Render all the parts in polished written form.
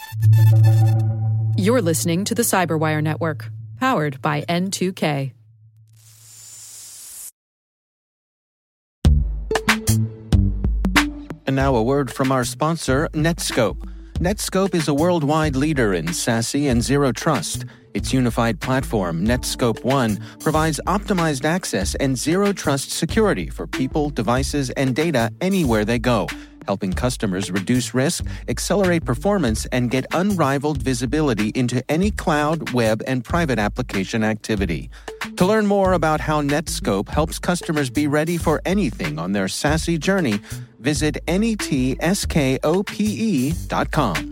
You're listening to the Cyberwire Network, powered by N2K. And now a word from our sponsor, Netskope. Netskope is a worldwide leader in SASE and Zero Trust. Its unified platform, Netskope One, provides optimized access and Zero Trust security for people, devices, and data anywhere they go, helping customers reduce risk, accelerate performance, and get unrivaled visibility into any cloud, web, and private application activity. To learn more about how Netskope helps customers be ready for anything on their SASE journey, visit netskope.com.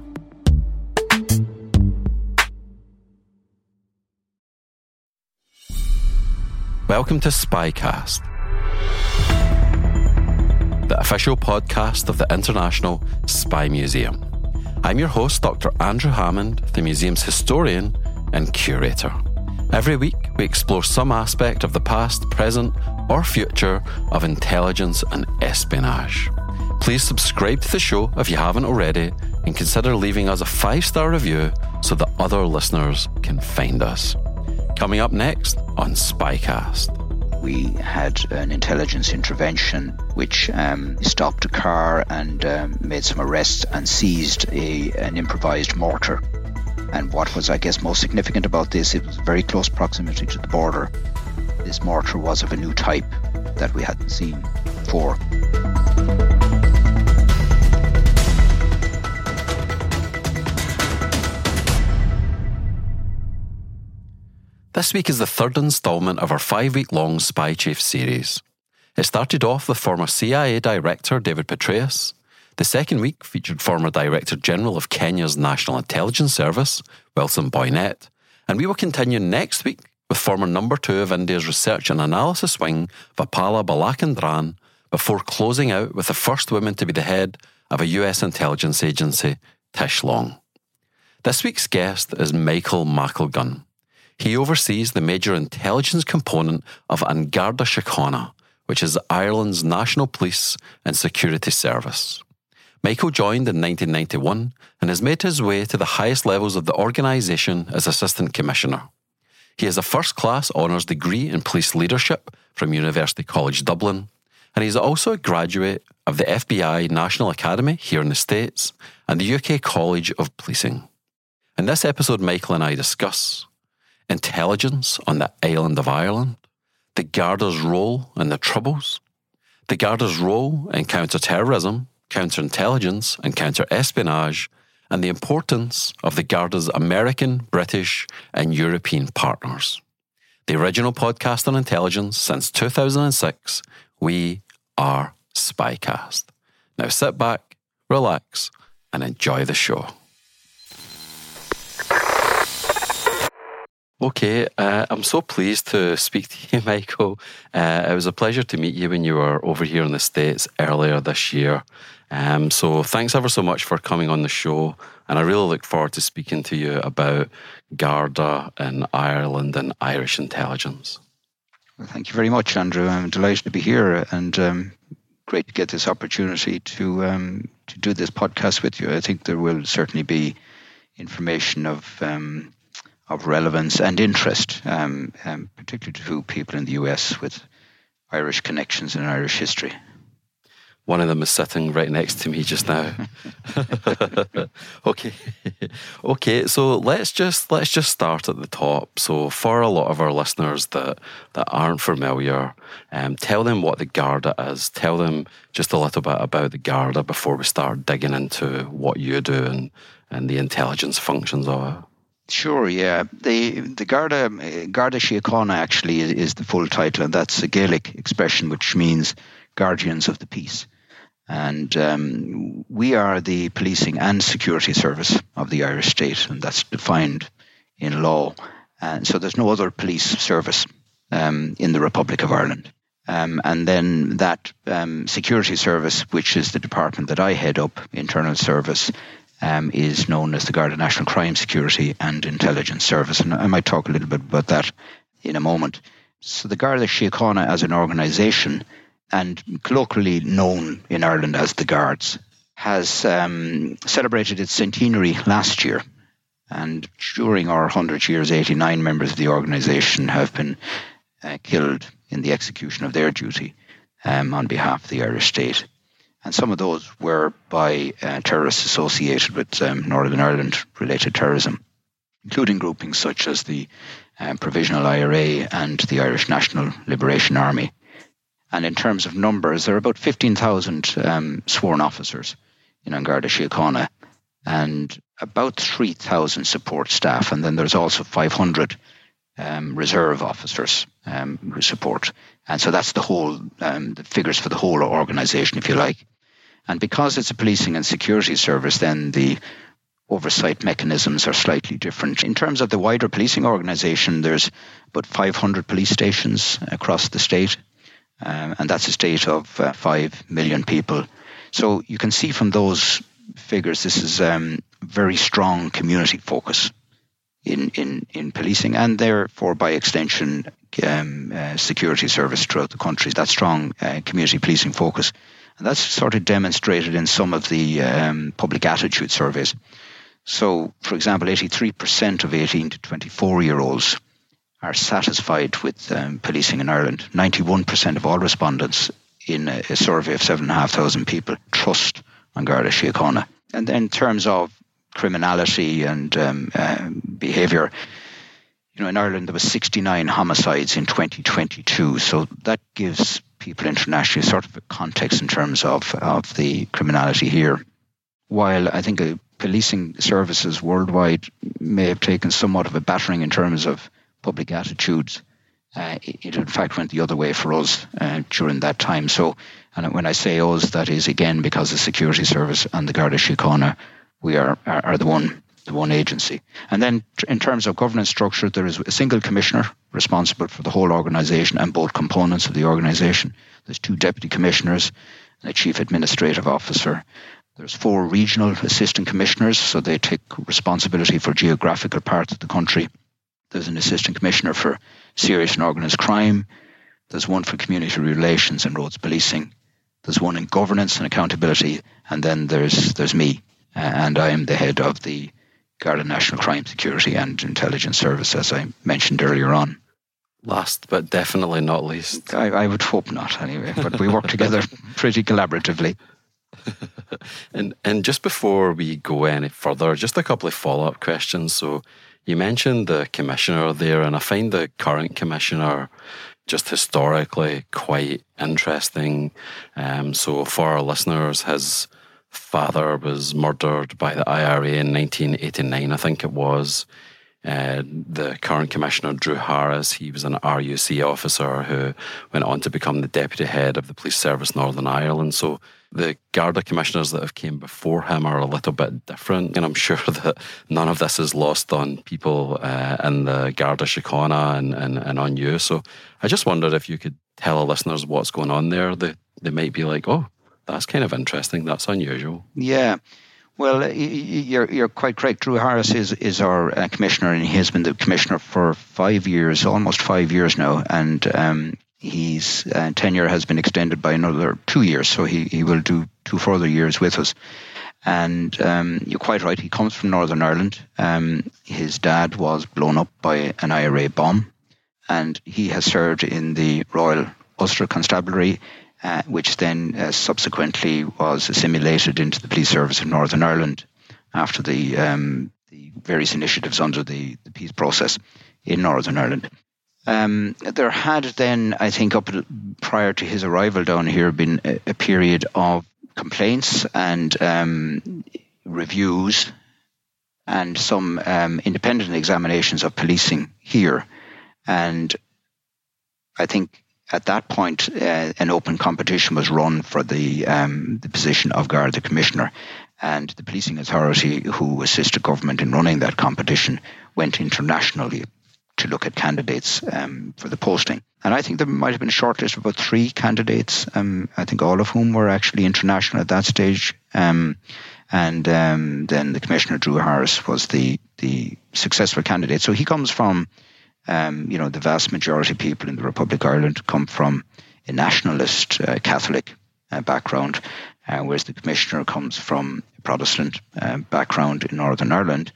Welcome to Spycast, the official podcast of the International Spy Museum. I'm your host, Dr. Andrew Hammond, the museum's historian and curator. Every week, we explore some aspect of the past, present, or future of intelligence and espionage. Please subscribe to the show if you haven't already, and consider leaving us a 5-star review so that other listeners can find us. Coming up next on Spycast. We had an intelligence intervention which stopped a car and made some arrests and seized an improvised mortar. And what was, I guess, most significant about this, it was very close proximity to the border. This mortar was of a new type that we hadn't seen before. This week is the third instalment of our 5-week-long Spy Chief series. It started off with former CIA Director David Petraeus. The second week featured former Director General of Kenya's National Intelligence Service, Wilson Boynet. And we will continue next week with former number 2 of India's research and analysis wing, Vipala Balachandran, before closing out with the first woman to be the head of a US intelligence agency, Tish Long. This week's guest is Michael McElgunn. He oversees the major intelligence component of An Garda Síochána, which is Ireland's national police and security service. Michael joined in 1991 and has made his way to the highest levels of the organisation as Assistant Commissioner. He has a first-class honours degree in police leadership from University College Dublin, and he is also a graduate of the FBI National Academy here in the States and the UK College of Policing. In this episode, Michael and I discuss intelligence on the island of Ireland, the Garda's role in the Troubles, the Garda's role in counter-terrorism, counterintelligence and counter-espionage, and the importance of the Garda's American, British and European partners. The original podcast on intelligence since 2006, we are Spycast. Now sit back, relax, and enjoy the show. Okay, I'm so pleased to speak to you, Michael. It was a pleasure to meet you when you were over here in the States earlier this year. So thanks ever so much for coming on the show. And I really look forward to speaking to you about Garda in Ireland and Irish intelligence. Well, thank you very much, Andrew. I'm delighted to be here and great to get this opportunity to do this podcast with you. I think there will certainly be information of relevance and interest, particularly to people in the US with Irish connections and Irish history. One of them is sitting right next to me just now. Okay. So let's just start at the top. So for a lot of our listeners that aren't familiar, tell them what the Garda is. Tell them just a little bit about the Garda before we start digging into what you do and the intelligence functions of it. Sure, yeah. The Garda Síochána actually is the full title, and that's a Gaelic expression which means guardians of the peace. And we are the policing and security service of the Irish state, and that's defined in law. And so there's no other police service in the Republic of Ireland. And then that security service, which is the department that I head up, Internal Service, is known as the Garda National Crime Security and Intelligence Service. And I might talk a little bit about that in a moment. So the Garda Síochána as an organisation, and colloquially known in Ireland as the Guards, has celebrated its centenary last year. And during our 100 years, 89 members of the organisation have been killed in the execution of their duty on behalf of the Irish state. And some of those were by terrorists associated with Northern Ireland-related terrorism, including groupings such as the Provisional IRA and the Irish National Liberation Army. And in terms of numbers, there are about 15,000 sworn officers in An Garda Síochána and about 3,000 support staff. And then there's also 500 reserve officers who support. And so that's the whole, the figures for the whole organisation, if you like. And because it's a policing and security service, then the oversight mechanisms are slightly different. In terms of the wider policing organisation, there's about 500 police stations across the state. And that's a state of 5 million people. So you can see from those figures, this is very strong community focus in policing, and therefore by extension security service throughout the country. That strong community policing focus, and that's sort of demonstrated in some of the public attitude surveys. So, for example, 83% of 18 to 24-year-olds are satisfied with policing in Ireland. 91% of all respondents in a survey of 7,500 people trust An Garda Síochána. And then in terms of criminality and behaviour, in Ireland there was 69 homicides in 2022. So that gives people internationally sort of a context in terms of the criminality here. While I think policing services worldwide may have taken somewhat of a battering in terms of public attitudes, it in fact went the other way for us during that time. So, and when I say us, that is again because the security service and the Garda Síochána, we are the one agency. And then in terms of governance structure, there is a single commissioner responsible for the whole organisation and both components of the organisation. There's 2 deputy commissioners and a chief administrative officer. There's 4 regional assistant commissioners, so they take responsibility for geographical parts of the country. There's an assistant commissioner for serious and organised crime. There's one for community relations and roads policing. There's one in governance and accountability. And then there's me, and I am the head of the Garda National Crime Security and Intelligence Service, as I mentioned earlier on. Last but definitely not least. I would hope not, anyway, but we work together pretty collaboratively. And just before we go any further, just a couple of follow-up questions. So you mentioned the commissioner there, and I find the current commissioner just historically quite interesting. So for our listeners, his father was murdered by the IRA in 1989, I think it was. The current commissioner, Drew Harris, he was an RUC officer who went on to become the deputy head of the Police Service Northern Ireland. So the Garda commissioners that have came before him are a little bit different. And I'm sure that none of this is lost on people in the Garda Síochána and on you. So I just wondered if you could tell our listeners what's going on there. They might be like, oh, that's kind of interesting. That's unusual. Yeah. Well, you're quite correct. Drew Harris is our commissioner, and he has been the commissioner for 5 years, almost 5 years now. And his tenure has been extended by another 2 years, so he will do 2 further years with us. And you're quite right, he comes from Northern Ireland. His dad was blown up by an IRA bomb, and he has served in the Royal Ulster Constabulary, which then subsequently was assimilated into the Police Service of Northern Ireland after the various initiatives under the peace process in Northern Ireland. There had then, I think, prior to his arrival down here, been a period of complaints and reviews and some independent examinations of policing here. And I think at that point, an open competition was run for the position of Garda Commissioner, and the policing authority who assisted government in running that competition went internationally to look at candidates for the posting. And I think there might have been a short list of about 3 candidates, I think all of whom were actually international at that stage. And then the Commissioner, Drew Harris, was the successful candidate. So he comes from the vast majority of people in the Republic of Ireland come from a nationalist Catholic background. whereas the Commissioner comes from a Protestant background in Northern Ireland.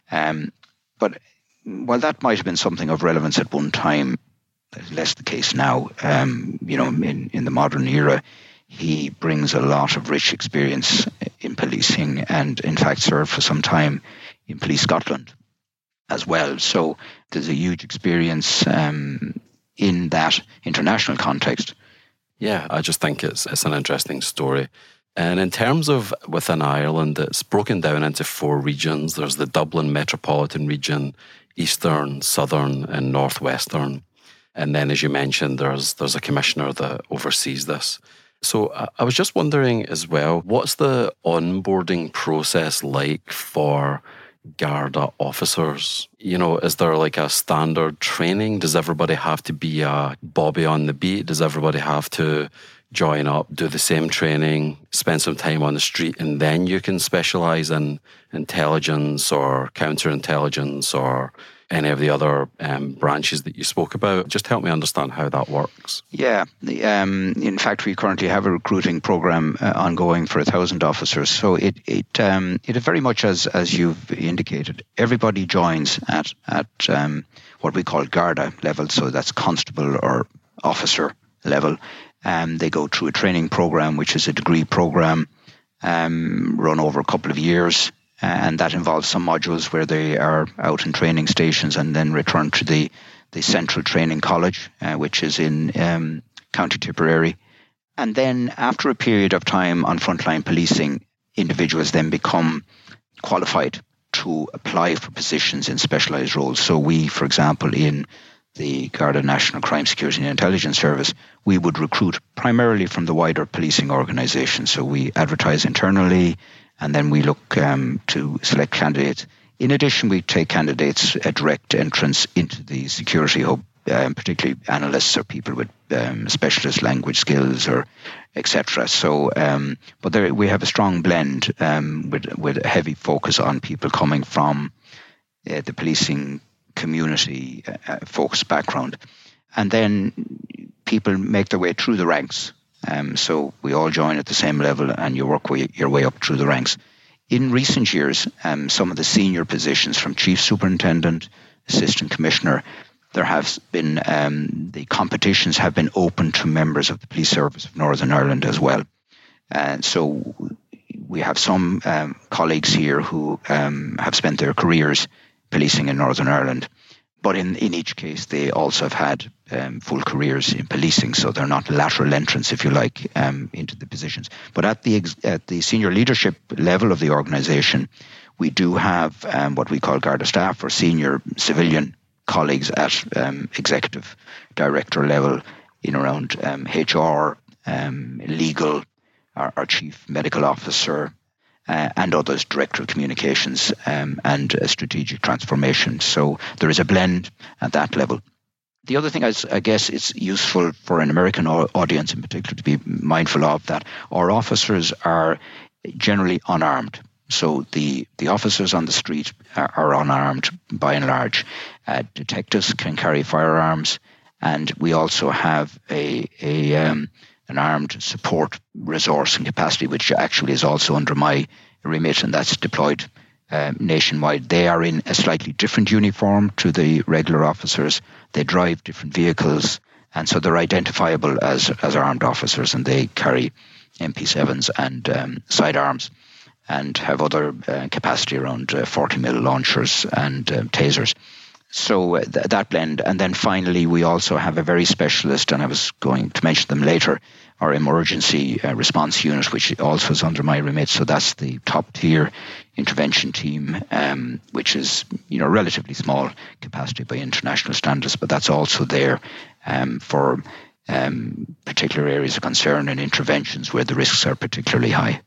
But while that might have been something of relevance at one time, that's less the case now. In the modern era, he brings a lot of rich experience in policing and, in fact, served for some time in Police Scotland as well. So there's a huge experience in that international context. Yeah, I just think it's an interesting story. And in terms of within Ireland, it's broken down into 4 regions. There's the Dublin Metropolitan Region, Eastern, Southern and Northwestern. And then, as you mentioned, there's a commissioner that oversees this. So I was just wondering as well, what's the onboarding process like for Garda officers? Is there like a standard training? Does everybody have to be a Bobby on the beat? Does everybody have to join up, do the same training, spend some time on the street, and then you can specialise in intelligence or counterintelligence or any of the other branches that you spoke about? Just help me understand how that works. Yeah. In fact, we currently have a recruiting program ongoing for 1,000 officers. So it very much as you've indicated, everybody joins at what we call Garda level. So that's constable or officer level. They go through a training program, which is a degree program run over a couple of years. And that involves some modules where they are out in training stations and then return to the Central Training College, which is in County Tipperary. And then after a period of time on frontline policing, individuals then become qualified to apply for positions in specialised roles. So we, for example, in the Garda National Crime Security and Intelligence Service, we would recruit primarily from the wider policing organisation. So we advertise internally, and then we look to select candidates. In addition, we take candidates a direct entrance into the security hub, particularly analysts or people with specialist language skills or etc. So, but we have a strong blend with a heavy focus on people coming from the policing community focused background. And then people make their way through the ranks. So we all join at the same level and you work your way up through the ranks. In recent years, some of the senior positions from Chief Superintendent, Assistant Commissioner, there have been, the competitions have been open to members of the Police Service of Northern Ireland as well. And so we have some colleagues here who have spent their careers policing in Northern Ireland. But in each case, they also have had full careers in policing, so they're not lateral entrants, if you like, into the positions. But at the senior leadership level of the organisation, we do have what we call Garda staff or senior civilian colleagues at executive director level in around HR, legal, our chief medical officer, and others, Director of Communications and Strategic Transformation. So there is a blend at that level. The other thing I guess it's useful for an American audience in particular to be mindful of that our officers are generally unarmed. So the officers on the street are unarmed by and large. Detectives can carry firearms, and we also have an armed support resource and capacity, which actually is also under my remit, and that's deployed nationwide. They are in a slightly different uniform to the regular officers. They drive different vehicles, and so they're identifiable as armed officers, and they carry MP7s and sidearms and have other capacity around 40mm launchers and tasers. So that blend. And then finally, we also have a very specialist, and I was going to mention them later, our emergency response unit, which also is under my remit. So that's the top tier intervention team, which is, relatively small capacity by international standards, but that's also there for particular areas of concern and interventions where the risks are particularly high.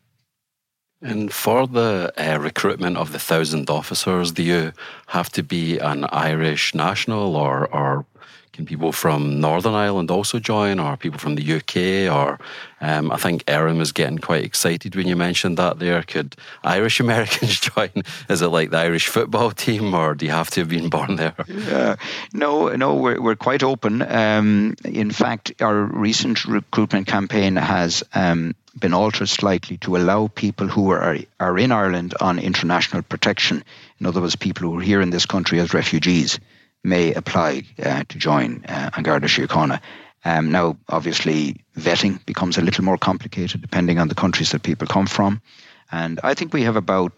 And for the recruitment of the 1,000 officers, do you have to be an Irish national, or can people from Northern Ireland also join, or people from the UK? Or I think Erin was getting quite excited when you mentioned that there. Could Irish Americans join? Is it like the Irish football team, or do you have to have been born there? No, we're quite open. In fact, our recent recruitment campaign has been altered slightly to allow people who are in Ireland on international protection, in other words, people who are here in this country as refugees, may apply to join An Garda Síochána. Now, obviously, vetting becomes a little more complicated depending on the countries that people come from. And I think we have about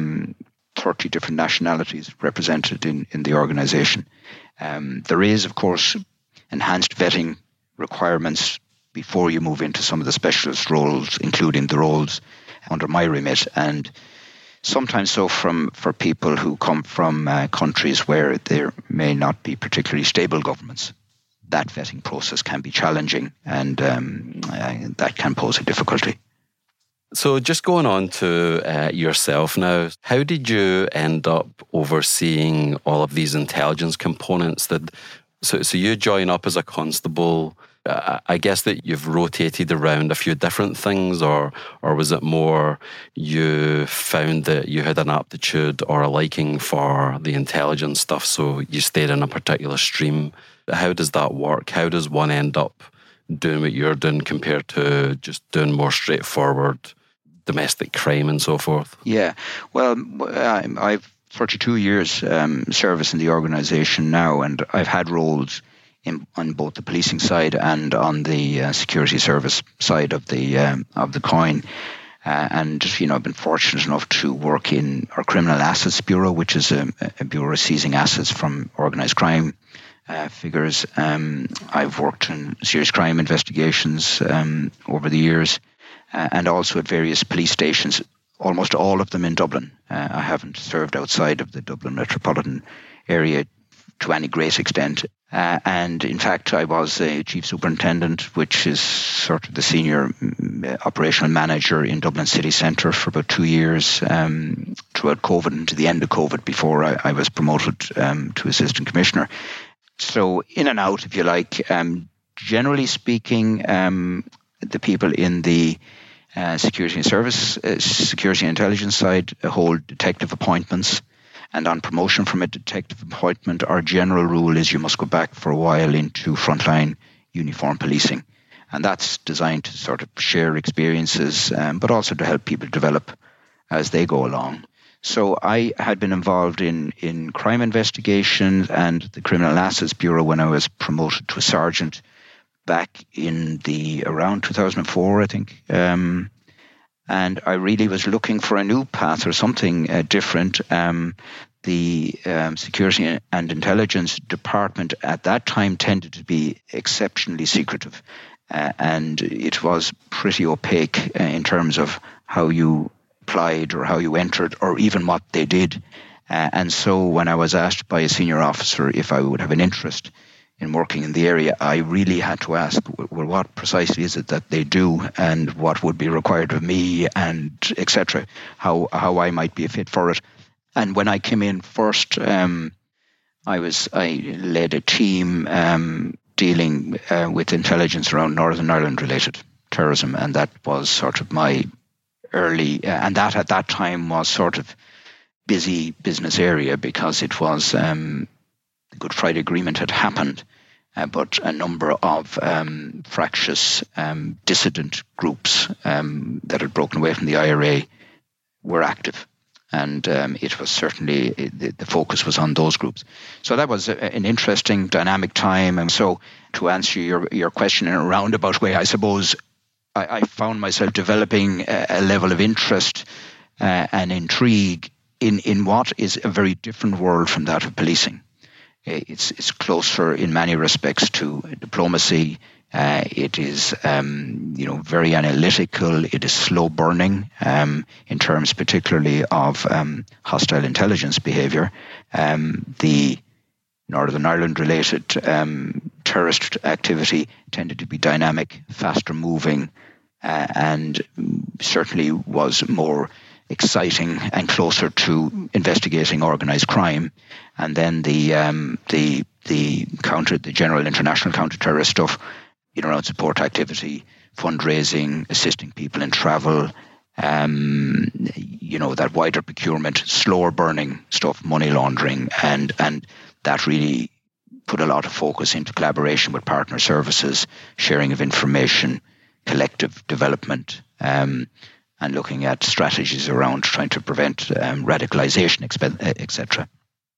30 different nationalities represented in the organisation. There is, of course, enhanced vetting requirements before you move into some of the specialist roles, including the roles under my remit. And sometimes so for people who come from countries where there may not be particularly stable governments. That vetting process can be challenging, and that can pose a difficulty. So just going on to yourself now, how did you end up overseeing all of these intelligence components? So you join up as a constable. I guess that you've rotated around a few different things, or was it more you found that you had an aptitude or a liking for the intelligence stuff, so you stayed in a particular stream? How does that work? How does one end up doing what you're doing compared to just doing more straightforward domestic crime and so forth? Yeah, well, I've 32 years service in the organisation now, and I've had roles on both the policing side and on the security service side of the coin. And I've been fortunate enough to work in our Criminal Assets Bureau, which is a bureau seizing assets from organised crime figures. I've worked in serious crime investigations over the years, and also at various police stations, almost all of them in Dublin. I haven't served outside of the Dublin metropolitan area to any great extent. And in fact, I was a chief superintendent, which is sort of the senior operational manager in Dublin city centre for about 2 years throughout COVID and to the end of COVID before I was promoted to assistant commissioner. So in and out, if you like. Generally speaking, the people in the security and service, security and intelligence side hold detective appointments. And on promotion from a detective appointment, our general rule is you must go back for a while into frontline uniform policing. And that's designed to sort of share experiences, but also to help people develop as they go along. So I had been involved in crime investigation and the Criminal Assets Bureau when I was promoted to a sergeant back in around 2004, I think. And I really was looking for a new path or something different. The Security and Intelligence Department at that time tended to be exceptionally secretive. And it was pretty opaque in terms of how you applied or how you entered or even what they did. And so when I was asked by a senior officer if I would have an interest in working in the area, I really had to ask, well, what precisely is it that they do and what would be required of me and etc., how I might be a fit for it. And when I came in first, I led a team dealing with intelligence around Northern Ireland related terrorism, and that was sort of my early, and that at that time was sort of busy business area because it was the Good Friday Agreement had happened, but a number of fractious dissident groups that had broken away from the IRA were active. And it was certainly, the focus was on those groups. So that was an interesting, dynamic time. And so to answer your question in a roundabout way, I suppose I found myself developing a level of interest and intrigue in what is a very different world from that of policing. It's closer in many respects to diplomacy. It is, very analytical. It is slow burning in terms particularly of hostile intelligence behaviour. The Northern Ireland related terrorist activity tended to be dynamic, faster moving, and certainly was more exciting and closer to investigating organised crime. And then the general international counter-terrorist stuff, around support activity, fundraising, assisting people in travel, that wider procurement, slower burning stuff, money laundering, and that really put a lot of focus into collaboration with partner services, sharing of information, collective development, and looking at strategies around trying to prevent radicalization, etc.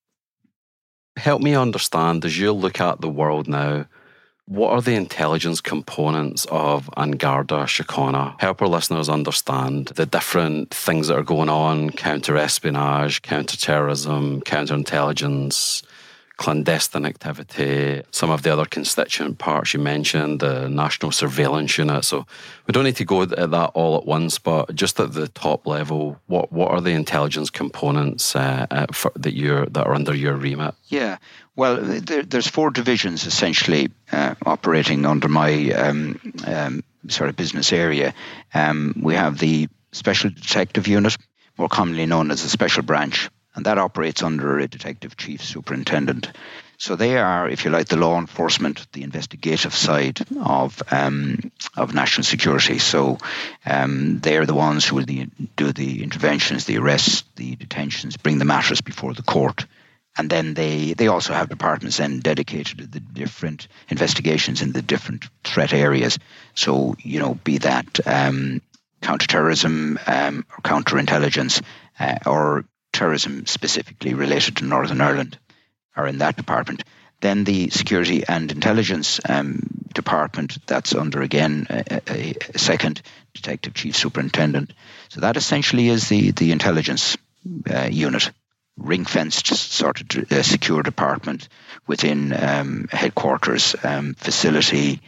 Help me understand, as you look at the world now, what are the intelligence components of An Garda Síochána? Help our listeners understand the different things that are going on: counter-espionage, counter-terrorism, counterintelligence, clandestine activity, some of the other constituent parts you mentioned, the National Surveillance Unit. So we don't need to go at that all at once, but just at the top level, what are the intelligence components that are under your remit? Yeah, well, there's 4 divisions essentially operating under my sort of business area. We have the Special Detective Unit, more commonly known as a Special Branch, and that operates under a Detective Chief Superintendent. So they are, if you like, the law enforcement, the investigative side of national security. So they are the ones who will do the interventions, the arrests, the detentions, bring the matters before the court. And then they also have departments then dedicated to the different investigations in the different threat areas. So, be that counterterrorism or counterintelligence or terrorism specifically related to Northern Ireland are in that department. Then the Security and Intelligence Department, that's under, again, a second Detective Chief Superintendent. So that essentially is the intelligence unit, ring-fenced sort of secure department within headquarters facility.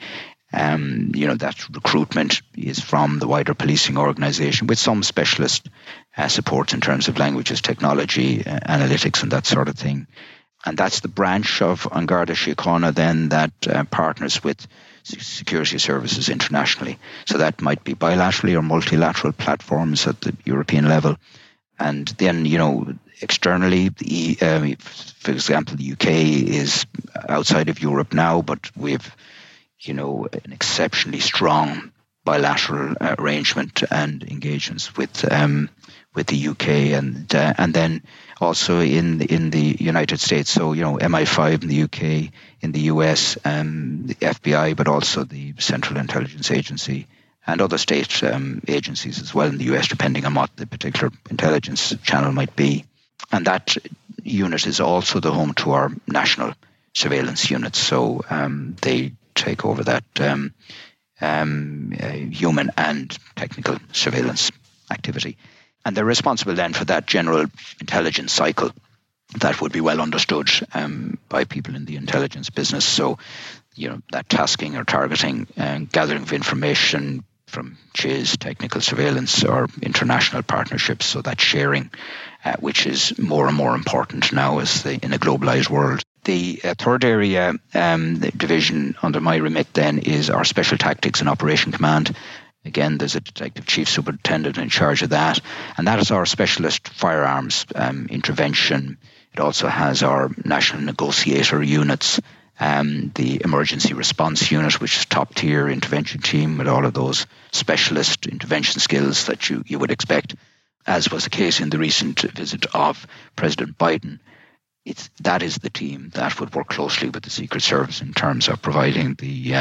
That recruitment is from the wider policing organisation with some specialist support in terms of languages, technology, analytics and that sort of thing. And that's the branch of An Garda Síochána then that partners with security services internationally. So that might be bilaterally or multilateral platforms at the European level. And then, externally, for example, the UK is outside of Europe now, but we've an exceptionally strong bilateral arrangement and engagements with the UK and then also in the United States. So MI5 in the UK, in the US, the FBI, but also the Central Intelligence Agency and other state agencies as well in the US, depending on what the particular intelligence channel might be. And that unit is also the home to our national surveillance units. So they take over that human and technical surveillance activity. And they're responsible then for that general intelligence cycle that would be well understood by people in the intelligence business. So, that tasking or targeting and gathering of information from CHIS, technical surveillance, or international partnerships. So that sharing, which is more and more important now in a globalized world. The third area, the division under my remit then, is our Special Tactics and Operation Command. Again, there's a Detective Chief Superintendent in charge of that. And that is our specialist firearms intervention. It also has our National Negotiator units, the Emergency Response Unit, which is top-tier intervention team with all of those specialist intervention skills that you would expect, as was the case in the recent visit of President Biden. That is the team that would work closely with the Secret Service in terms of providing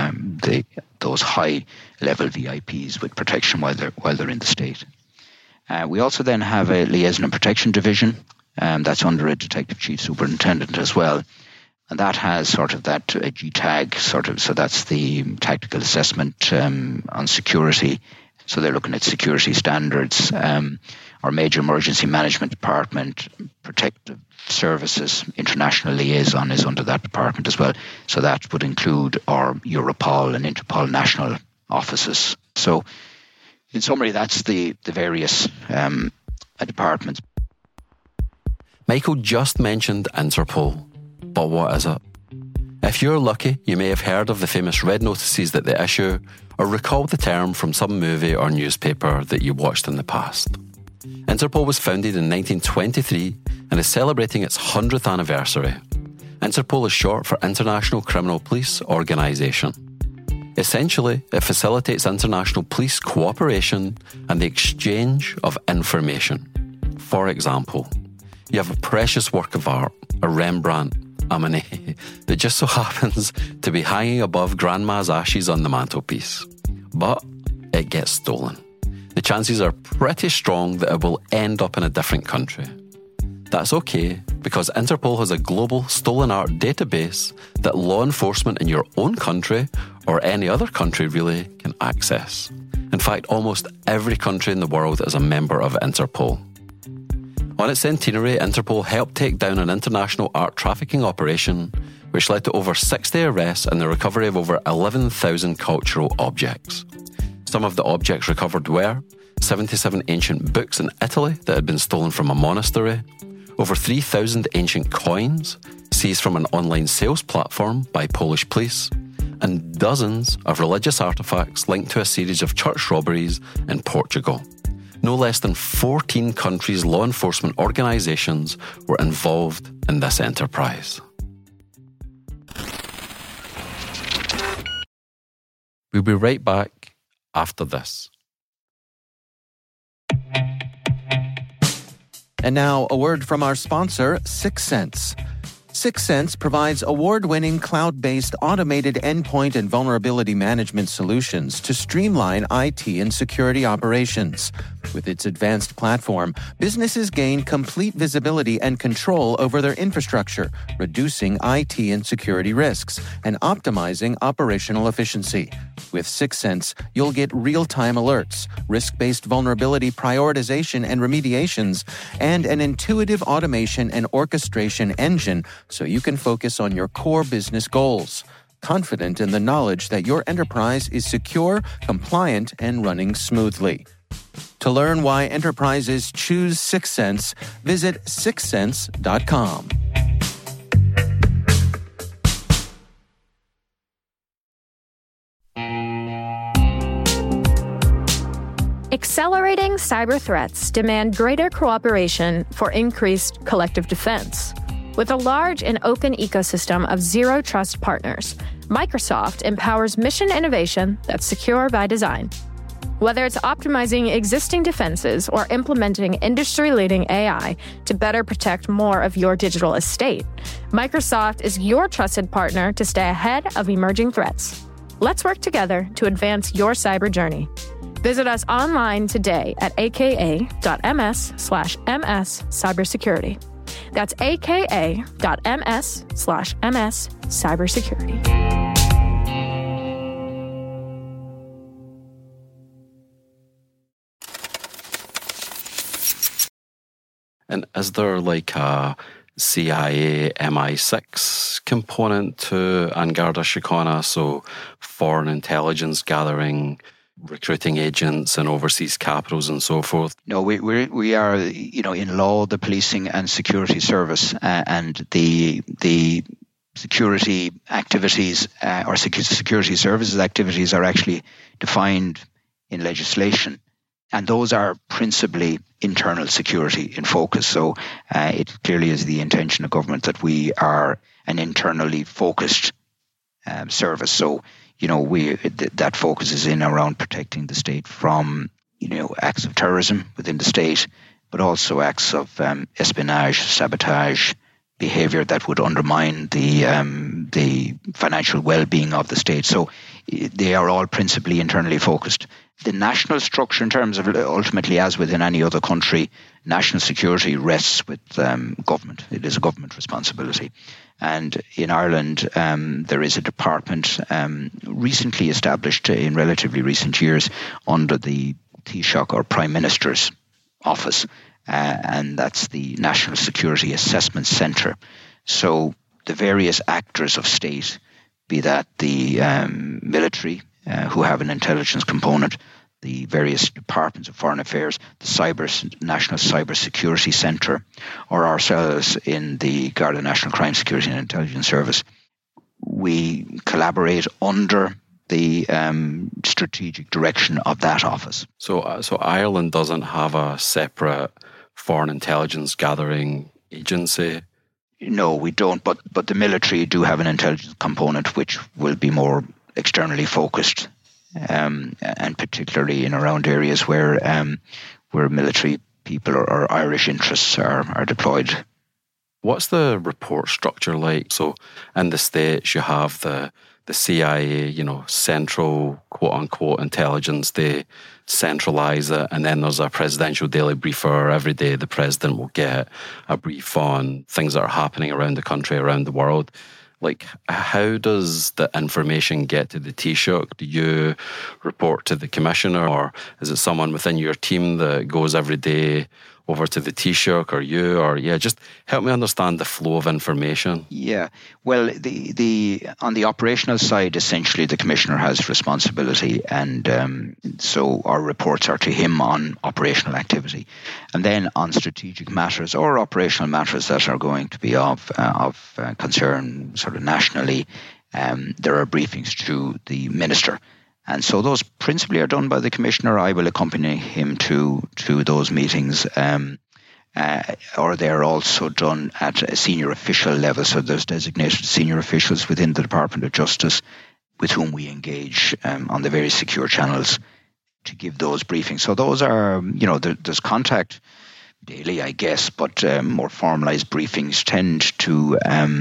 those high-level VIPs with protection while they're in the state. We also then have a Liaison and Protection Division, that's under a Detective Chief Superintendent as well. And that has sort of that GTAG so that's the tactical assessment on security. So they're looking at security standards. Our Major Emergency Management Department, Protective Services, International Liaison is under that department as well. So that would include our Europol and Interpol national offices. So in summary, that's the various departments. Michael just mentioned Interpol, but what is it? If you're lucky, you may have heard of the famous red notices that they issue, or recall the term from some movie or newspaper that you watched in the past. Interpol was founded in 1923 and is celebrating its 100th anniversary. Interpol is short for International Criminal Police Organisation. Essentially, it facilitates international police cooperation and the exchange of information. For example, you have a precious work of art, a Rembrandt, a Monet, that just so happens to be hanging above Grandma's ashes on the mantelpiece. But it gets stolen. the chances are pretty strong that it will end up in a different country. That's okay, because Interpol has a global stolen art database that law enforcement in your own country, or any other country really, can access. In fact, almost every country in the world is a member of Interpol. On its centenary, Interpol helped take down an international art trafficking operation, which led to over 60 arrests and the recovery of over 11,000 cultural objects. Some of the objects recovered were 77 ancient books in Italy that had been stolen from a monastery, over 3,000 ancient coins seized from an online sales platform by Polish police, and dozens of religious artefacts linked to a series of church robberies in Portugal. No less than 14 countries' law enforcement organisations were involved in this enterprise. We'll be right back after this. And now, a word from our sponsor, Syxsense. Syxsense provides award-winning cloud-based automated endpoint and vulnerability management solutions to streamline IT and security operations. With its advanced platform, businesses gain complete visibility and control over their infrastructure, reducing IT and security risks and optimizing operational efficiency. With Syxsense, you'll get real-time alerts, risk-based vulnerability prioritization and remediations, and an intuitive automation and orchestration engine so you can focus on your core business goals, confident in the knowledge that your enterprise is secure, compliant, and running smoothly. To learn why enterprises choose Syxsense, visit syxsense.com. Accelerating cyber threats demand greater cooperation for increased collective defense. With a large and open ecosystem of zero-trust partners, Microsoft empowers mission innovation that's secure by design. Whether it's optimizing existing defenses or implementing industry-leading AI to better protect more of your digital estate, Microsoft is your trusted partner to stay ahead of emerging threats. Let's work together to advance your cyber journey. Visit us online today at aka.ms/ms cybersecurity. That's aka.ms/ms cybersecurity. And is there like a CIA MI6 component to An Garda Síochána, so foreign intelligence gathering, recruiting agents in overseas capitals and so forth? No, we are, in law, the policing and security service, and the security activities or security services activities are actually defined in legislation. And those are principally internal security in focus. So it clearly is the intention of government that we are an internally focused service. So, that focuses in around protecting the state from, acts of terrorism within the state, but also acts of espionage, sabotage, behavior that would undermine the financial well-being of the state. So they are all principally internally focused. The national structure, in terms of ultimately, as within any other country, national security rests with government. It is a government responsibility. And in Ireland, there is a department recently established in relatively recent years under the Taoiseach or Prime Minister's office, and that's the National Security Assessment Centre. So the various actors of state, be that the military, who have an intelligence component, the various departments of foreign affairs, the National Cyber Security Centre, or ourselves in the Garda National Crime Security and Intelligence Service, we collaborate under the strategic direction of that office. So Ireland doesn't have a separate foreign intelligence gathering agency? No, we don't. But the military do have an intelligence component, which will be more externally focused, and particularly in around areas where military people or Irish interests are deployed. What's the report structure like? So in the States, you have the CIA, central quote unquote intelligence, they centralize it, and then there's a presidential daily briefer. Every day the president will get a brief on things that are happening around the country, around the world. Like, how does the information get to the Taoiseach? Do you report to the commissioner, or is it someone within your team that goes every day over to the Taoiseach, or you, or just help me understand the flow of information. Yeah, well, the on the operational side, essentially the commissioner has responsibility, and so our reports are to him on operational activity, and then on strategic matters or operational matters that are going to be of concern, sort of nationally. There are briefings to the minister. And so those principally are done by the commissioner. I will accompany him to those meetings, or they're also done at a senior official level. So there's designated senior officials within the Department of Justice with whom we engage on the very secure channels to give those briefings. So those are, there's contact daily, I guess, but more formalized briefings tend to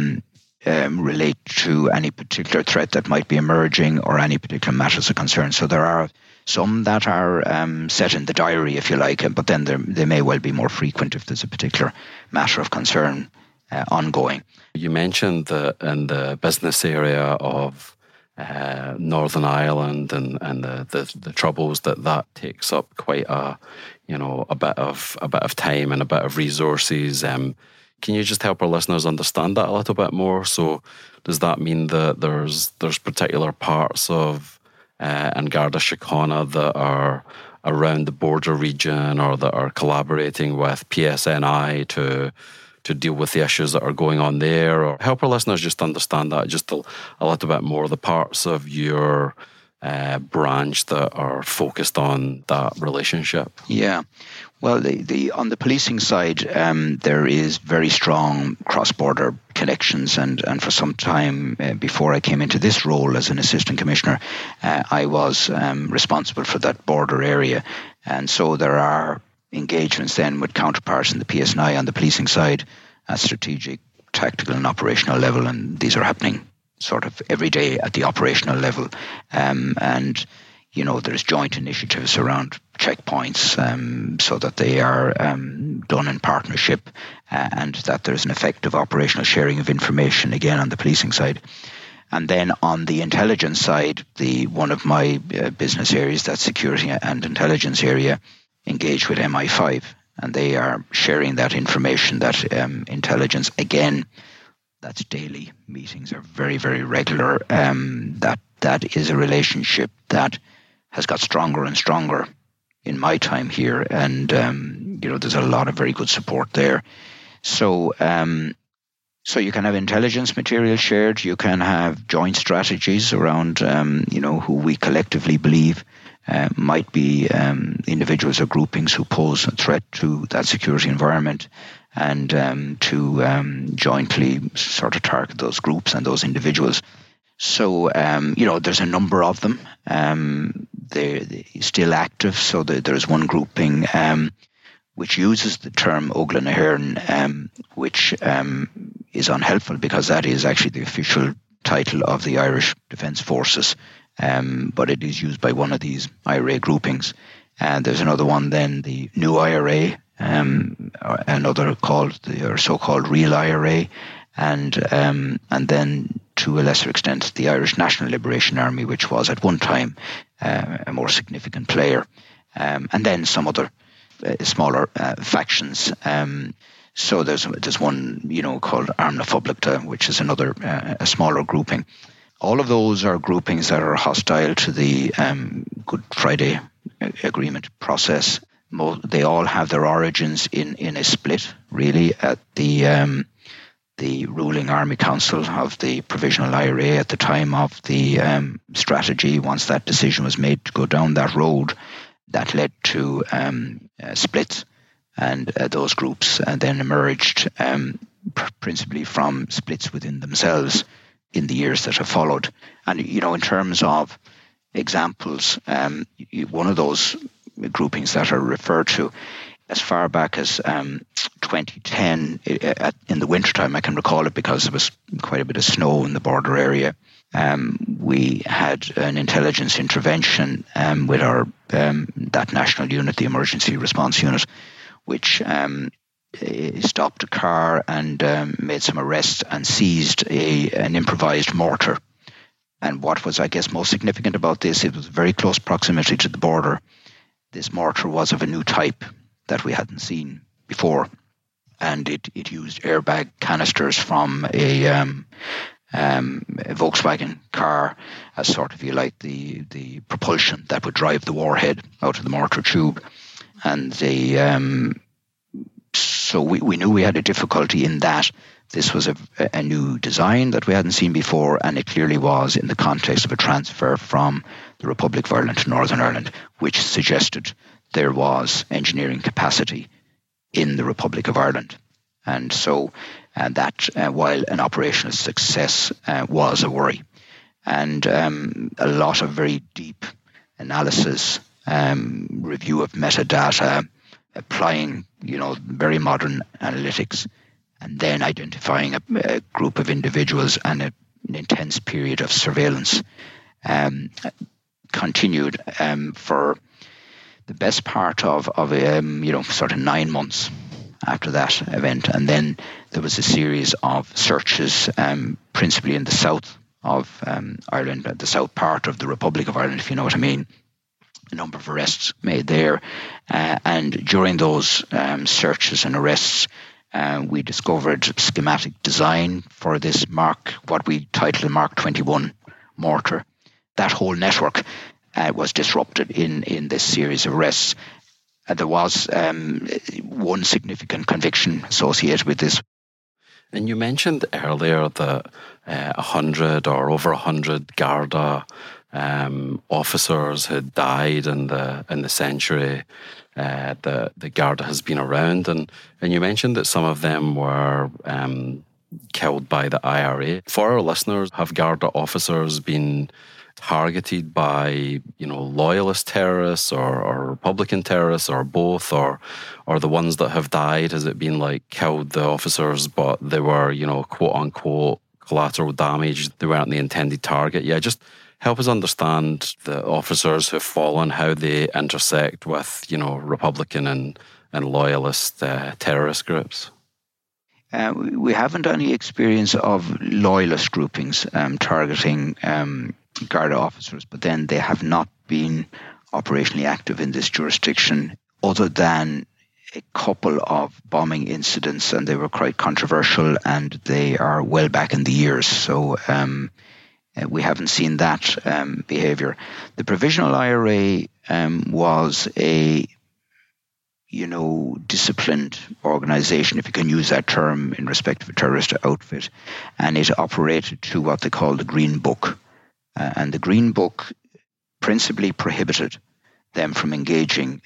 relate to any particular threat that might be emerging or any particular matters of concern. So there are some that are set in the diary, if you like, but then they may well be more frequent if there's a particular matter of concern ongoing. You mentioned that in the business area of Northern Ireland and the troubles that takes up quite a bit of time and a bit of resources. Can you just help our listeners understand that a little bit more? So does that mean that there's particular parts of An Garda Síochána that are around the border region or that are collaborating with PSNI to deal with the issues that are going on there? Or help our listeners just understand that just a little bit more, the parts of your branch that are focused on that relationship. Yeah. Well, on the policing side, there is very strong cross-border connections, and for some time before I came into this role as an assistant commissioner, I was responsible for that border area, and so there are engagements then with counterparts in the PSNI on the policing side at strategic, tactical and operational level, and these are happening sort of every day at the operational level, and there's joint initiatives around checkpoints so that they are done in partnership and that there's an effective operational sharing of information, again, on the policing side. And then on the intelligence side, one of my business areas, that security and intelligence area, engage with MI5, and they are sharing that information, that intelligence. Again, that's daily. Meetings are very, very regular. That is a relationship that has got stronger and stronger in my time here, and there's a lot of very good support there. So you can have intelligence material shared. You can have joint strategies around who we collectively believe might be individuals or groupings who pose a threat to that security environment, and to jointly sort of target those groups and those individuals. So, there's a number of them. They're still active. So there's one grouping which uses the term Ógla na hÉireann, which is unhelpful because that is actually the official title of the Irish Defence Forces, but it is used by one of these IRA groupings. And there's another one then, the New IRA, another called the so-called Real IRA, and then to a lesser extent the Irish National Liberation Army, which was at one time a more significant player, and then some other smaller factions. So there's one called Arm na Phoblaachta, which is another a smaller grouping. All of those are groupings that are hostile to the Good Friday Agreement process. They all have their origins in a split, really, at the ruling Army Council of the Provisional IRA at the time of the strategy. Once that decision was made to go down that road, that led to splits, and those groups then emerged principally from splits within themselves in the years that have followed. And, in terms of examples, one of those groupings that are referred to as far back as 2010, in the wintertime, I can recall it because there was quite a bit of snow in the border area. We had an intelligence intervention with our that national unit, the Emergency Response Unit, which stopped a car and made some arrests and seized an improvised mortar. And what was, I guess, most significant about this, it was very close proximity to the border. This mortar was of a new type that we hadn't seen before, and it used airbag canisters from a Volkswagen car as sort of, you like, the propulsion that would drive the warhead out of the mortar tube. And so we knew we had a difficulty in that. This was a new design that we hadn't seen before, and it clearly was in the context of a transfer from the Republic of Ireland to Northern Ireland, which suggested there was engineering capacity in the Republic of Ireland. And so that, while an operational success, was a worry. And a lot of very deep analysis, review of metadata, applying, very modern analytics, and then identifying a group of individuals and an intense period of surveillance continued for the best part of sort of 9 months after that event. And then there was a series of searches, principally in the south of Ireland, the south part of the Republic of Ireland, if you know what I mean. A number of arrests made there. And during those searches and arrests, we discovered schematic design for this what we titled a Mark 21 mortar. That whole network was disrupted in this series of arrests. There was one significant conviction associated with this. And you mentioned earlier that 100 or over 100 Garda officers had died in the century the Garda has been around, and you mentioned that some of them were killed by the IRA. For our listeners, have Garda officers been targeted by loyalist terrorists or Republican terrorists, or both, or the ones that have died, has it been like killed the officers but they were quote unquote collateral damage, they weren't the intended target? Just help us understand the officers who've fallen, how they intersect with Republican and loyalist terrorist groups. We haven't any experience of loyalist groupings targeting Garda officers, but then they have not been operationally active in this jurisdiction, other than a couple of bombing incidents, and they were quite controversial, and they are well back in the years. So we haven't seen that behaviour. The Provisional IRA was a disciplined organisation, if you can use that term in respect of a terrorist outfit, and it operated to what they call the Green Book. And the Green Book principally prohibited them from engaging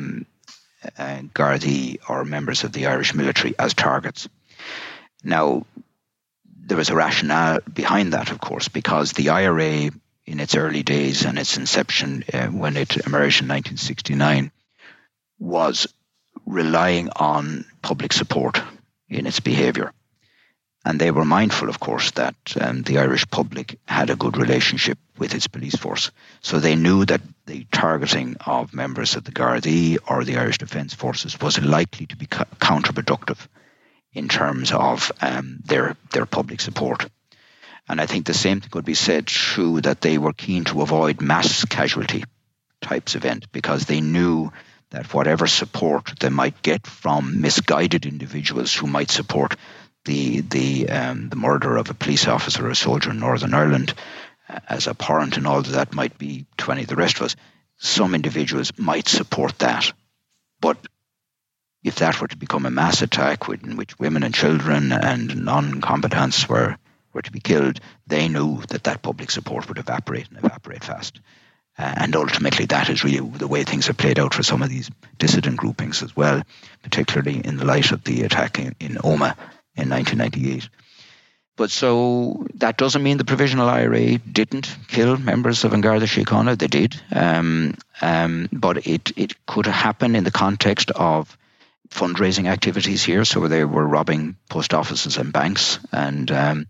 Gardaí or members of the Irish military as targets. Now, there was a rationale behind that, of course, because the IRA, in its early days and its inception when it emerged in 1969, was relying on public support in its behaviour. And they were mindful, of course, that the Irish public had a good relationship with its police force. So they knew that the targeting of members of the Gardaí or the Irish Defence Forces was likely to be counterproductive in terms of their public support. And I think the same thing could be said true, that they were keen to avoid mass casualty types event, because they knew that whatever support they might get from misguided individuals who might support the murder of a police officer or a soldier in Northern Ireland, as abhorrent and all that might be to any of the rest of us, some individuals might support that. But if that were to become a mass attack in which women and children and non-combatants were to be killed, they knew that public support would evaporate fast. And ultimately that is really the way things have played out for some of these dissident groupings as well, particularly in the light of the attack in Omagh in 1998. But so that doesn't mean the Provisional IRA didn't kill members of An Garda Síochána. They did. But it could happen in the context of fundraising activities here. So they were robbing post offices and banks and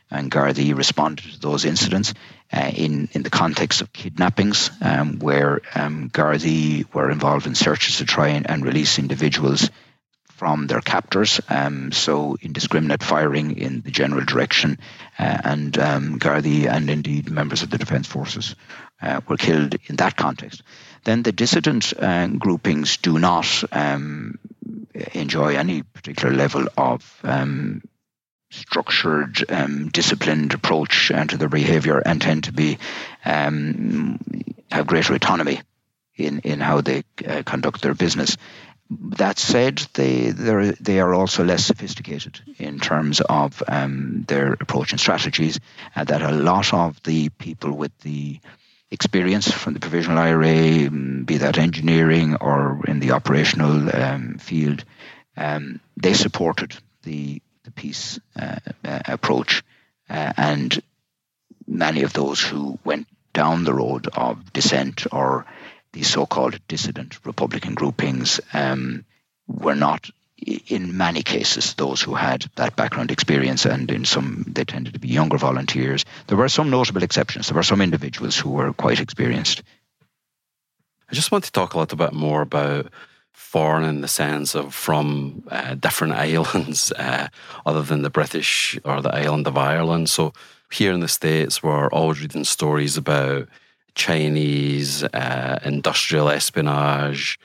and Gardaí responded to those incidents in the context of kidnappings, where Gardaí were involved in searches to try and release individuals from their captors, so indiscriminate firing in the general direction, and Gardaí and indeed members of the Defence Forces were killed in that context. Then the dissident groupings do not enjoy any particular level of structured, disciplined approach to their behaviour, and tend to be have greater autonomy in how they conduct their business. That said, they are also less sophisticated in terms of their approach and strategies, that a lot of the people with the experience from the provisional IRA, be that engineering or in the operational field, they supported the peace approach, and many of those who went down the road of dissent or these so-called dissident Republican groupings were not, in many cases, those who had that background experience, and in some they tended to be younger volunteers. There were some notable exceptions. There were some individuals who were quite experienced. I just want to talk a little bit more about foreign in the sense of from different islands other than the British or the island of Ireland. So here in the States, we're always reading stories about Chinese industrial espionage,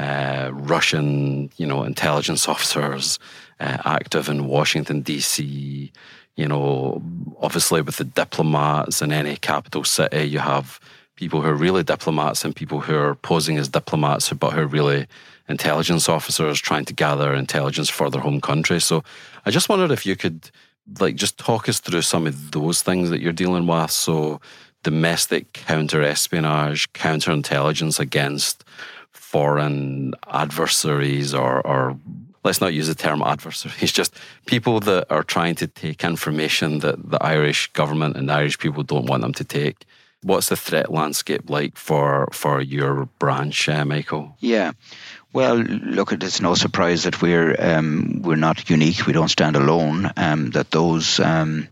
Russian, intelligence officers active in Washington, D.C. Obviously with the diplomats in any capital city, you have people who are really diplomats and people who are posing as diplomats but who are really intelligence officers trying to gather intelligence for their home country. So I just wondered if you could just talk us through some of those things that you're dealing with. So domestic counter-espionage, counterintelligence against foreign adversaries, or let's not use the term adversaries, just people that are trying to take information that the Irish government and the Irish people don't want them to take. What's the threat landscape like for your branch, Michael? Yeah. Well, look, it's no surprise that we're not unique. We don't stand alone. That those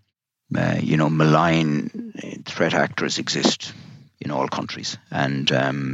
malign threat actors exist in all countries, and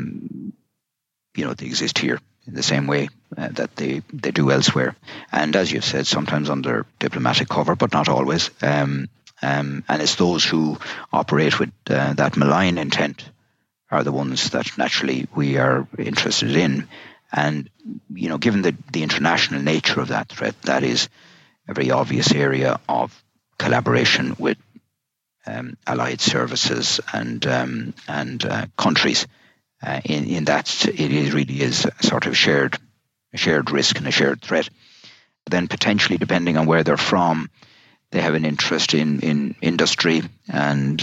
they exist here in the same way that they do elsewhere. And as you've said, sometimes under diplomatic cover, but not always. And it's those who operate with that malign intent are the ones that naturally we are interested in. And, given the international nature of that threat, that is a very obvious area of collaboration with allied services and countries. In that, it really is a sort of shared risk and a shared threat. Then potentially, depending on where they're from, they have an interest in industry and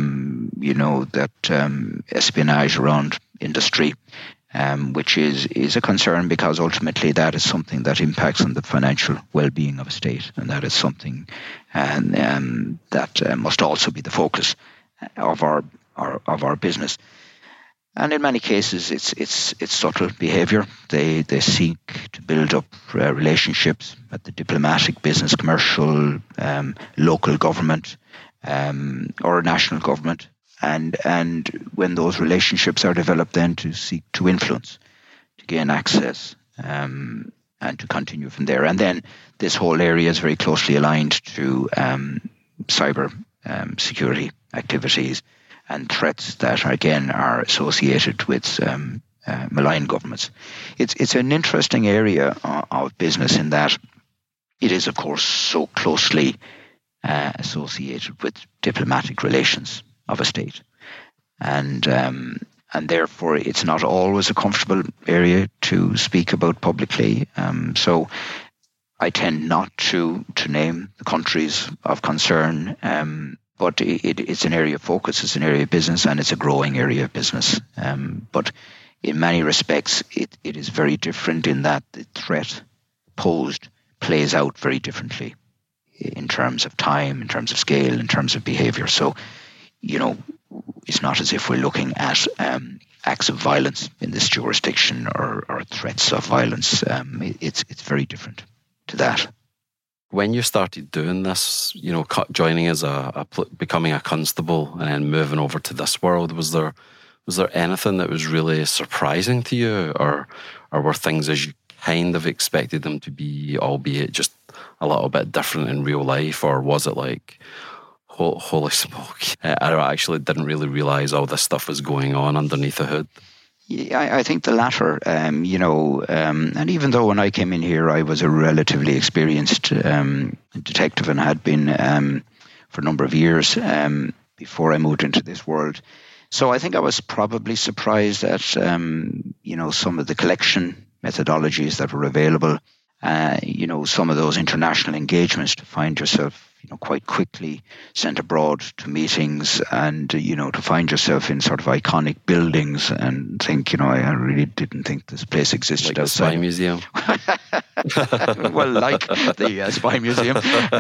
espionage around industry, which is a concern because ultimately that is something that impacts on the financial well-being of a state, and that is something that must also be the focus of our business. And in many cases, it's subtle behaviour. They seek to build up relationships at the diplomatic, business, commercial, local government, or national government. And when those relationships are developed, then to seek to influence, to gain access, and to continue from there. And then this whole area is very closely aligned to cyber security activities and threats that, again, are associated with malign governments. It's an interesting area of business in that it is, of course, so closely associated with diplomatic relations of a state. And therefore, it's not always a comfortable area to speak about publicly. So I tend not to name the countries of concern, but it's an area of focus, it's an area of business, and it's a growing area of business. But in many respects, it is very different in that the threat posed plays out very differently in terms of time, in terms of scale, in terms of behaviour. So, it's not as if we're looking at acts of violence in this jurisdiction or threats of violence. It's very different to that. when you started doing this, joining as becoming a constable and then moving over to this world, was there anything that was really surprising to you, or were things as you kind of expected them to be, albeit just a little bit different in real life? Or was it like, holy smoke, I actually didn't really realise all this stuff was going on underneath the hood? Yeah, I think the latter, and even though when I came in here, I was a relatively experienced detective and had been for a number of years before I moved into this world. So I think I was probably surprised at, some of the collection methodologies that were available, some of those international engagements, to find yourself quite quickly sent abroad to meetings, and to find yourself in sort of iconic buildings and think, I really didn't think this place existed, like outside. The Spy Museum. Well, like the Spy Museum,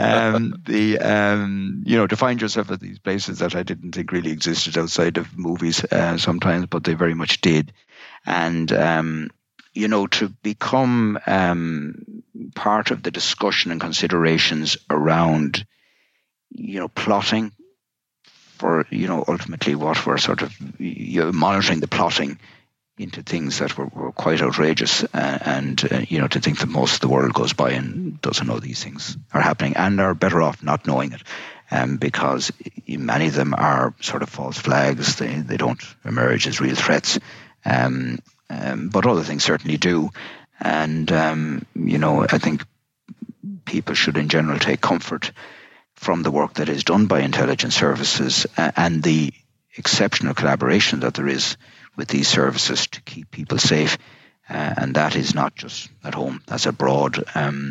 to find yourself at these places that I didn't think really existed outside of movies sometimes, but they very much did. And to become part of the discussion and considerations around, plotting for, ultimately what were sort of, monitoring the plotting into things that were quite outrageous, and to think that most of the world goes by and doesn't know these things are happening and are better off not knowing it, because many of them are sort of false flags. They don't emerge as real threats. But other things certainly do. And, I think people should in general take comfort from the work that is done by intelligence services and the exceptional collaboration that there is with these services to keep people safe. And that is not just at home, that's abroad.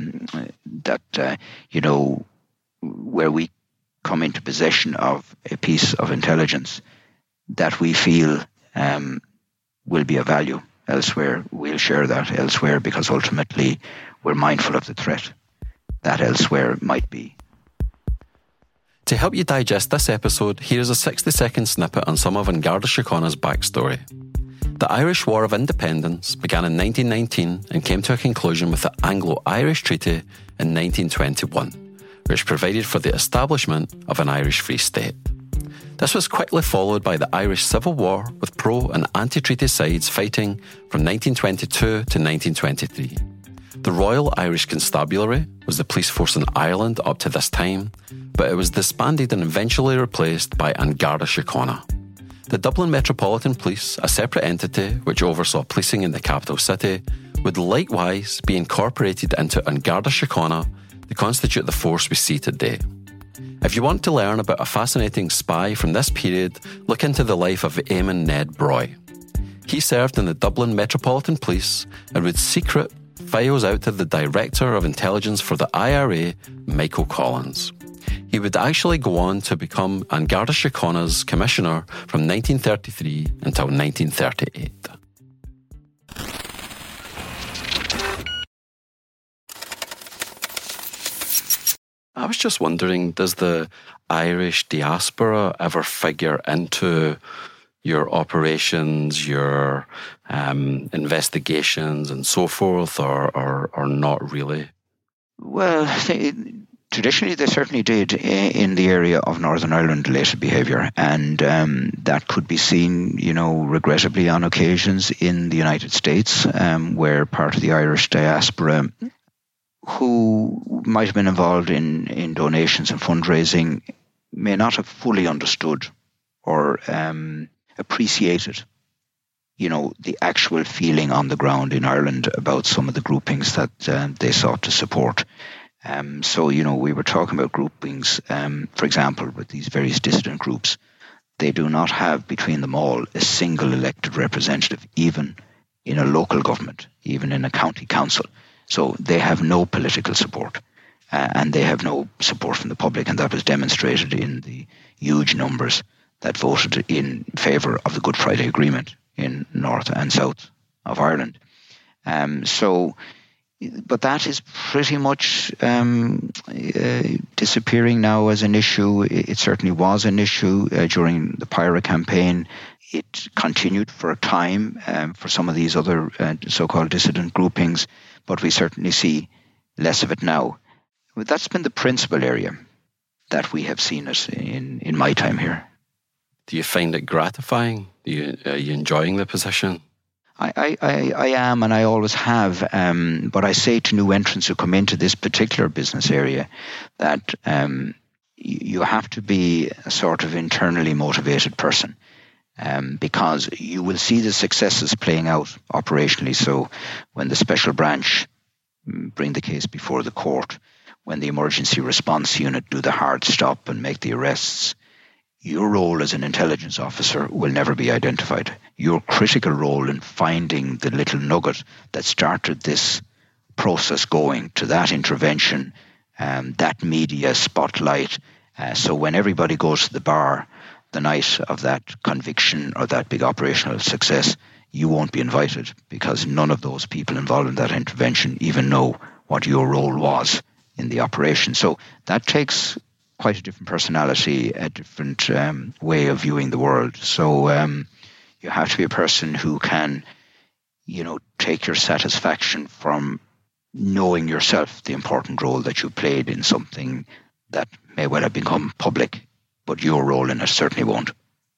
Where we come into possession of a piece of intelligence that we feel will be of value elsewhere, we'll share that elsewhere, because ultimately we're mindful of the threat that elsewhere might be. To help you digest this episode, here is a 60-second snippet on some of An Garda Síochána's backstory. The Irish War of Independence began in 1919 and came to a conclusion with the Anglo-Irish Treaty in 1921, which provided for the establishment of an Irish Free State. This was quickly followed by the Irish Civil War, with pro- and anti-treaty sides fighting from 1922 to 1923. The Royal Irish Constabulary was the police force in Ireland up to this time, but it was disbanded and eventually replaced by An Garda Síochána. The Dublin Metropolitan Police, a separate entity which oversaw policing in the capital city, would likewise be incorporated into An Garda Síochána to constitute the force we see today. If you want to learn about a fascinating spy from this period, look into the life of Eamon Ned Broy. He served in the Dublin Metropolitan Police and would secret files out to the Director of Intelligence for the IRA, Michael Collins. He would actually go on to become An Garda Síochána's commissioner from 1933 until 1938. I was just wondering, does the Irish diaspora ever figure into your operations, your investigations and so forth, or not really? Well, traditionally they certainly did in the area of Northern Ireland related behaviour, and that could be seen, regrettably on occasions in the United States, where part of the Irish diaspora who might have been involved in donations and fundraising may not have fully understood or appreciated, the actual feeling on the ground in Ireland about some of the groupings that they sought to support. So, we were talking about groupings, for example, with these various dissident groups. They do not have between them all a single elected representative, even in a local government, even in a county council. So they have no political support, and they have no support from the public, and that was demonstrated in the huge numbers that voted in favour of the Good Friday Agreement in North and South of Ireland. But that is pretty much disappearing now as an issue. It certainly was an issue during the PIRA campaign. It continued for a time for some of these other so-called dissident groupings, but we certainly see less of it now. That's been the principal area that we have seen it in my time here. Do you find it gratifying? Are you enjoying the position? I am, and I always have. But I say to new entrants who come into this particular business area that you have to be a sort of internally motivated person, because you will see the successes playing out operationally. So when the special branch bring the case before the court, when the emergency response unit do the hard stop and make the arrests, your role as an intelligence officer will never be identified. Your critical role in finding the little nugget that started this process going to that intervention, that media spotlight. So when everybody goes to the bar the night of that conviction or that big operational success, you won't be invited, because none of those people involved in that intervention even know what your role was in the operation. So that takes quite a different personality, a different way of viewing the world. So you have to be a person who can, take your satisfaction from knowing yourself the important role that you played in something that may well have become public, but your role in it certainly won't.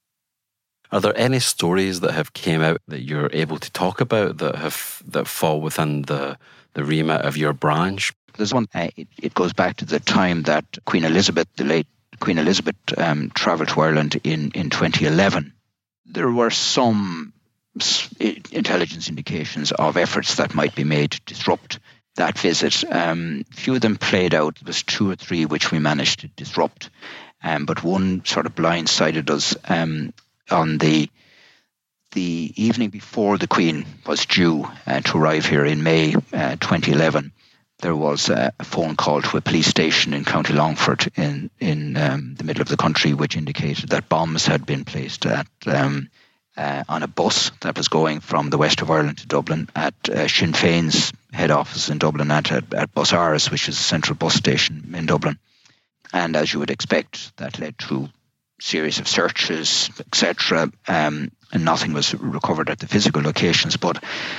Are there any stories that have came out that you're able to talk about that fall within the remit of your branch? There's one. It goes back to the time that Queen Elizabeth, the late Queen Elizabeth, travelled to Ireland in 2011. There were some intelligence indications of efforts that might be made to disrupt that visit. Few of them played out. There was 2 or 3 which we managed to disrupt, but one sort of blindsided us on the evening before the Queen was due to arrive here in May 2011. There was a phone call to a police station in County Longford in the middle of the country, which indicated that bombs had been placed on a bus that was going from the west of Ireland to Dublin at Sinn Féin's head office in Dublin at Bus Áras, which is a central bus station in Dublin. And as you would expect, that led to a series of searches, etc., and nothing was recovered at the physical locations. But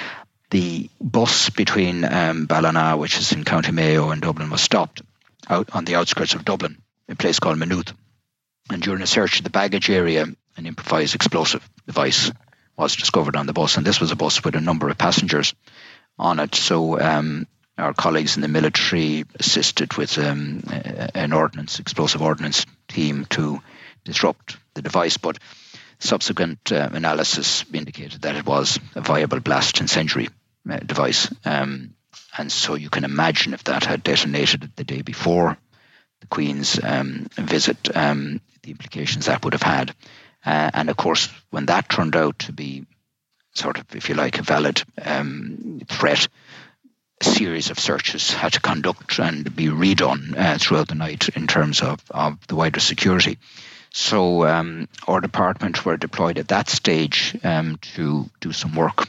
the bus between Ballina, which is in County Mayo, and Dublin, was stopped out on the outskirts of Dublin, a place called Maynooth. And during a search of the baggage area, an improvised explosive device was discovered on the bus. And this was a bus with a number of passengers on it. So our colleagues in the military assisted with an explosive ordnance team to disrupt the device. But subsequent analysis indicated that it was a viable blast incendiary device. And so you can imagine if that had detonated the day before the Queen's visit, the implications that would have had. And of course, when that turned out to be sort of, if you like, a valid threat, a series of searches had to conduct and be redone throughout the night in terms of the wider security. So our department were deployed at that stage to do some work,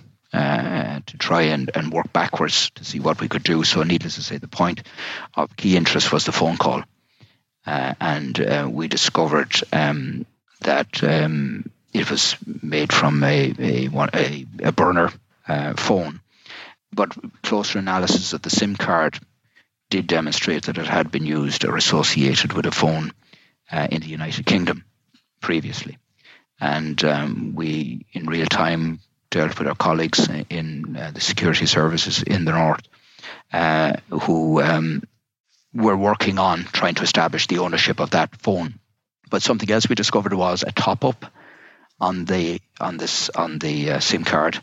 to try and work backwards to see what we could do. So needless to say, the point of key interest was the phone call. And we discovered that it was made from a burner phone. But closer analysis of the SIM card did demonstrate that it had been used or associated with a phone in the United Kingdom previously. And we, in real time, dealt with our colleagues in the security services in the north who were working on trying to establish the ownership of that phone. But something else we discovered was a top-up on the SIM card.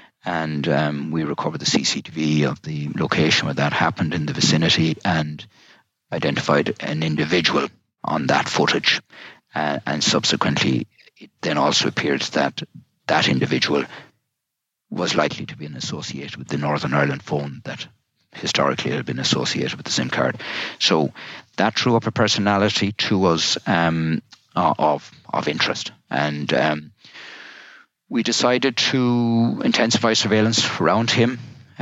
And we recovered the CCTV of the location where that happened in the vicinity and identified an individual on that footage. And subsequently, it then also appeared that that individual was likely to be associated with the Northern Ireland phone that historically had been associated with the SIM card. So that threw up a personality to us of interest. And we decided to intensify surveillance around him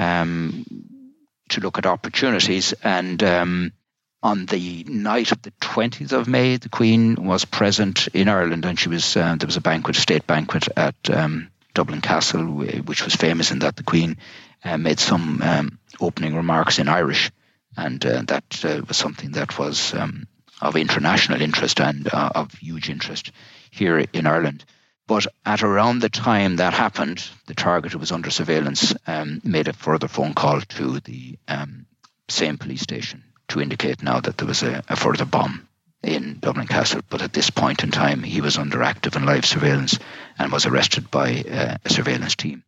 to look at opportunities. And on the night of the 20th of May, the Queen was present in Ireland, and she was there was a state banquet at Dublin Castle, which was famous in that the Queen made some opening remarks in Irish And that was something that was of international interest and of huge interest here in Ireland. But at around the time that happened, the target who was under surveillance made a further phone call to the same police station to indicate now that there was a further bomb in Dublin Castle. But at this point in time, he was under active and live surveillance and was arrested by a surveillance team.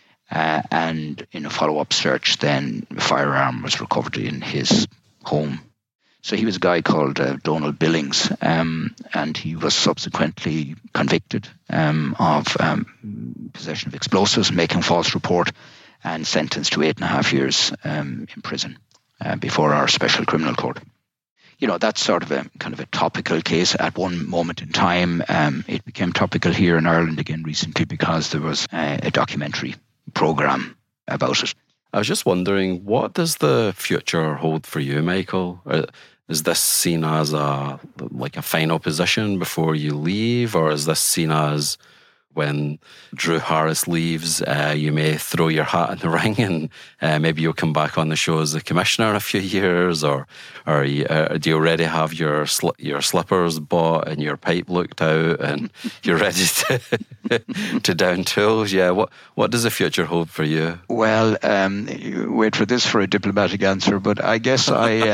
And in a follow-up search, then a firearm was recovered in his home. So he was a guy called Donald Billings, and he was subsequently convicted of possession of explosives, making false report, and sentenced to 8.5 years in prison before our special criminal court. You know, that's sort of a kind of a topical case. At one moment in time, it became topical here in Ireland again recently because there was a documentary program about it. I was just wondering, what does the future hold for you, Michael? Is this seen as a final position before you leave, or is this seen as when Drew Harris leaves, you may throw your hat in the ring and maybe you'll come back on the show as the commissioner in a few years, or do you already have your slippers bought and your pipe looked out and you're ready to down tools? Yeah, what does the future hold for you? Well, wait for this for a diplomatic answer, but I guess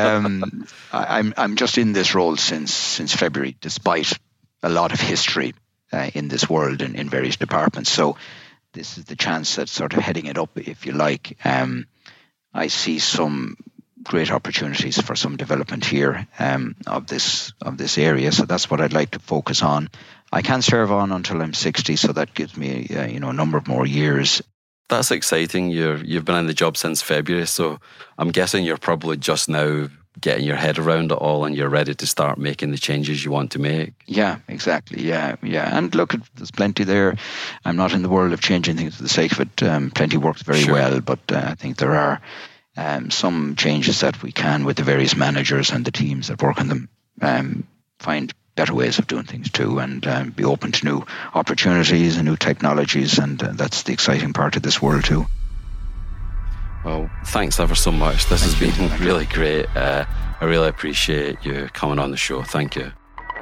I'm just in this role since February, despite a lot of history in this world and in various departments. So this is the chance at sort of heading it up, if you like. I see some great opportunities for some development here of this area. So that's what I'd like to focus on. I can serve on until I'm 60, so that gives me a number of more years. That's exciting. You've been in the job since February, so I'm guessing you're probably just now getting your head around it all and you're ready to start making the changes you want to make. Yeah, exactly. Yeah. And look, there's plenty there. I'm not in the world of changing things for the sake of it. Plenty works very well, but I think there are some changes that we can, with the various managers and the teams that work on them, find better ways of doing things too, and be open to new opportunities and new technologies, and that's the exciting part of this world too. Well, thanks ever so much. This has been really great. I really appreciate you coming on the show. Thank you.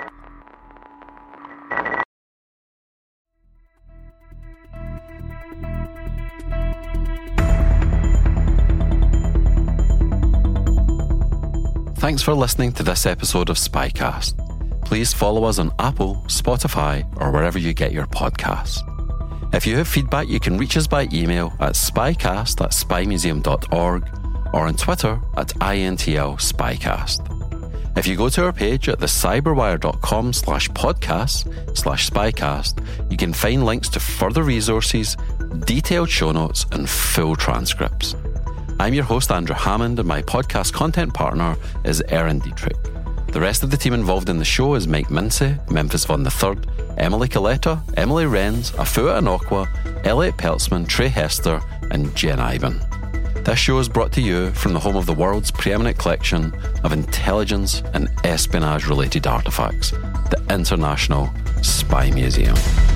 Thanks for listening to this episode of Spycast. Please follow us on Apple, Spotify, or wherever you get your podcasts. If you have feedback, you can reach us by email at spycast@spymuseum.org or on Twitter @INTL_Spycast. If you go to our page at thecyberwire.com/podcast/spycast, you can find links to further resources, detailed show notes, and full transcripts. I'm your host, Andrew Hammond, and my podcast content partner is Erin Dietrich. The rest of the team involved in the show is Mike Mincy, Memphis Von III, Emily Coletta, Emily Renz, Afua Anokwa, Elliot Peltzman, Trey Hester, and Jen Ivan. This show is brought to you from the home of the world's preeminent collection of intelligence and espionage-related artefacts, the International Spy Museum.